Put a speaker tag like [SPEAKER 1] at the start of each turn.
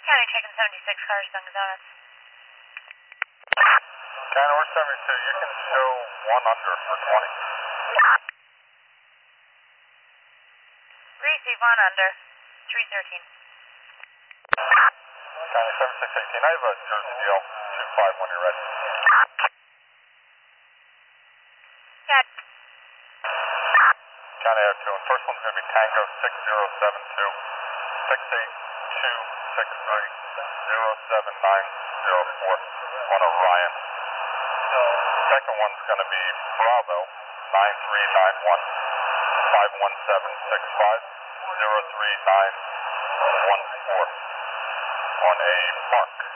[SPEAKER 1] County taking 76 cars, Dunkin'
[SPEAKER 2] County, we're 72. You can show one under for 20.
[SPEAKER 1] Receive one under, 313.
[SPEAKER 2] County 7618, I have a Jersey GL 25 when you're ready.
[SPEAKER 1] Got it.
[SPEAKER 2] County, I have two, and first one's going to be Tango 6072 68263 on Orion. Second one's going to be Bravo 9391 51765 03914 on a Mark.